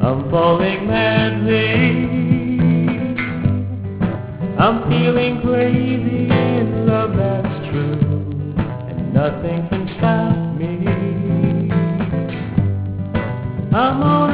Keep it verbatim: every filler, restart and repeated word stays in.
I'm falling madly. I'm feeling crazy in love, that's true, and nothing can stop me. I'm on